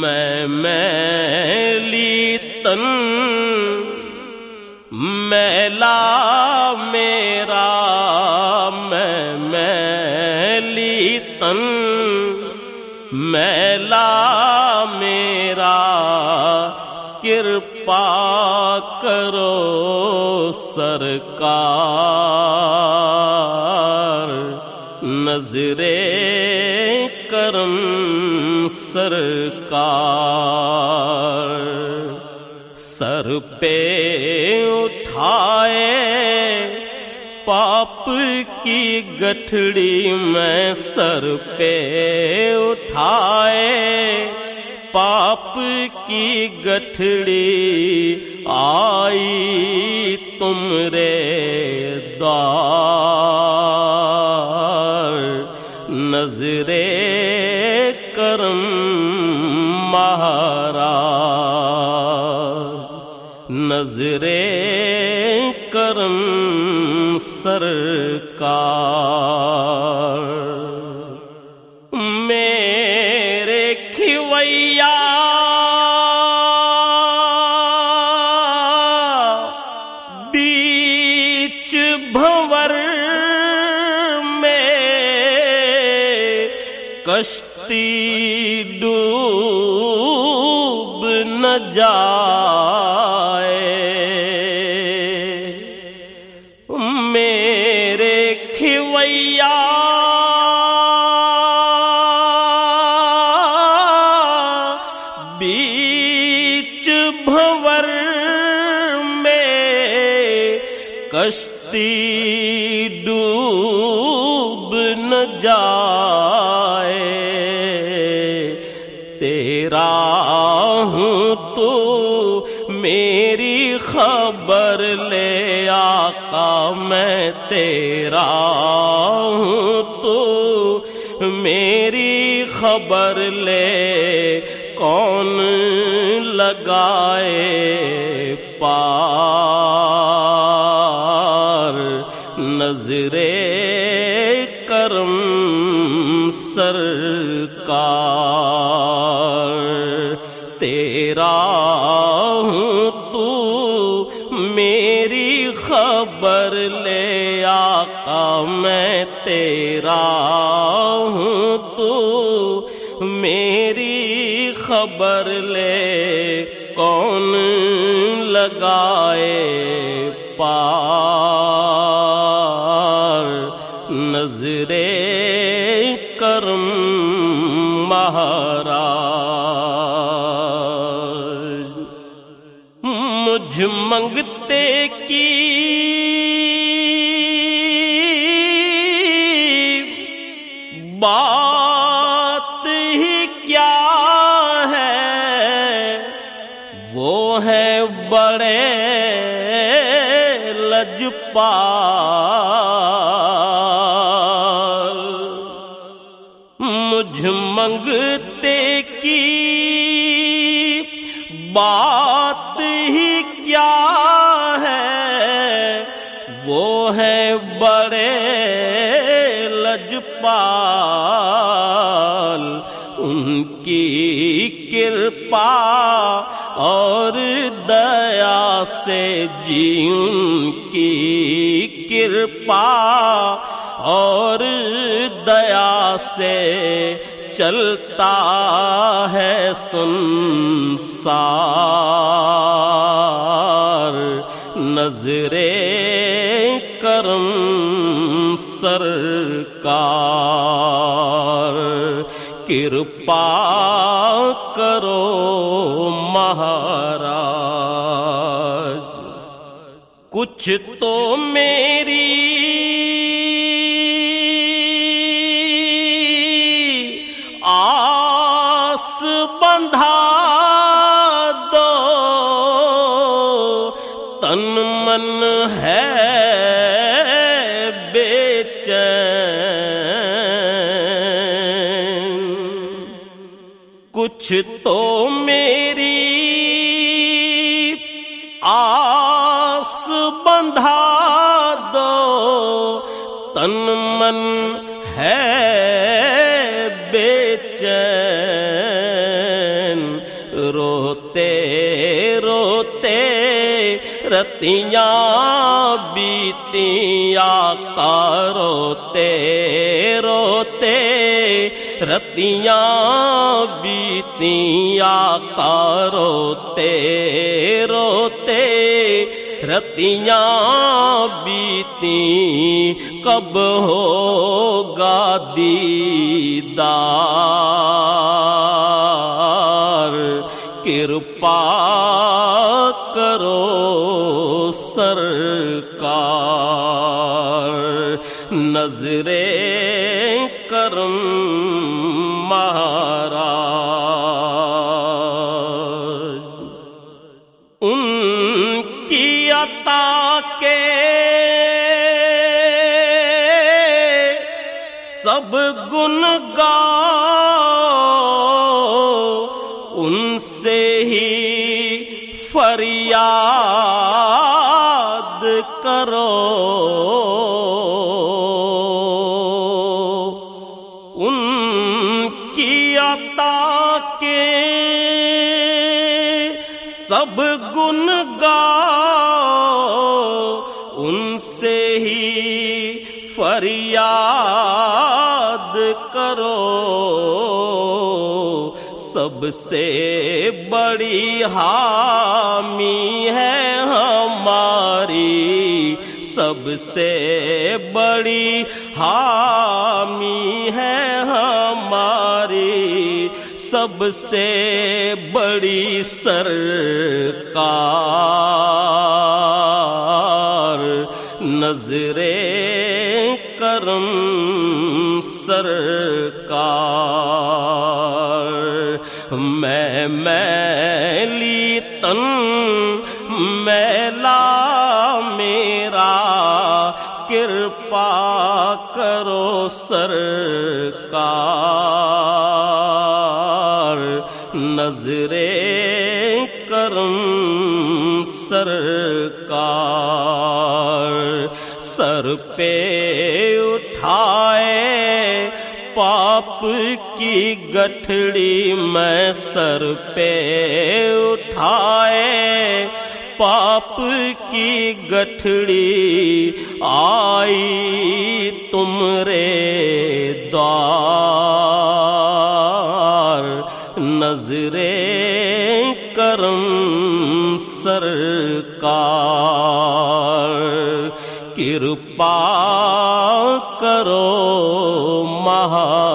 میں میلی تن میلا میرا، میں میلی تن میلا میرا، کرپا کرو سرکار، نظر کرم سرکار، سر پہ اٹھائے پاپ کی گٹھڑی میں، سر پہ اٹھائے پاپ کی گٹھڑی، آئی تمرے دار، نظر کرم مہاراج، نظر کرم سرکار، میرے کھویا بیچ بھنور میں، کشتی ڈوب نہ جائے، میرے کھویا بیچ بھنور میں، کشتی ڈوب نہ جائے، تیرا ہوں تو میری خبر لے آقا، میں تیرا ہوں تو میری خبر لے، کون لگائے پار، نظر کرم سرکار، تیرا ہوں تو میری خبر لے آقا، میں تیرا ہوں تو میری خبر لے، کون لگائے پار، نظر کرم مہاراج، مجھ منگتے کی بات ہی کیا ہے، وہ ہے بڑے لجپال، مجھ منگتے کی بات ہی کیا ہے، وہ ہے بڑے لجپال، ان کی کرپا اور دیا سے جی، ان کی کرپا اور دیا سے چلتا ہے سنسار، نظر کرم سرکار، کرپا کرو مہاراج، کچھ تو میری آس بندھا دو، تن من ہے بے چین، کچھ تو میری آس بندھا دو، تن من ہے بے چین، روتے روتے رتیاں بیتی آقا روتے روتے رتیاں بیتی آقا روتے روتے رتیاں بیتی کب ہوگا دیدار کرپا کرو سرکار نظر کرم مہاراج ان کی عطا کے سب گن گاؤ ان سے ہی فریاد کرو ان کی عطا کے سب گن گاؤ ان سے ہی فریاد کرو سب سے بڑی حامی ہے ہماری سب سے بڑی حامی ہے ہماری سب سے بڑی سرکار نظر کرم سرکار میں میلی تن میلا میرا کرپا کرو سرکار نظر کرم سرکار سر پہ اٹھائے پاپ کی گٹھڑی میں سر پہ اٹھائے پاپ کی گٹھڑی آئی تمرے دوار نظر کرم سرکار کرپا کرو مہا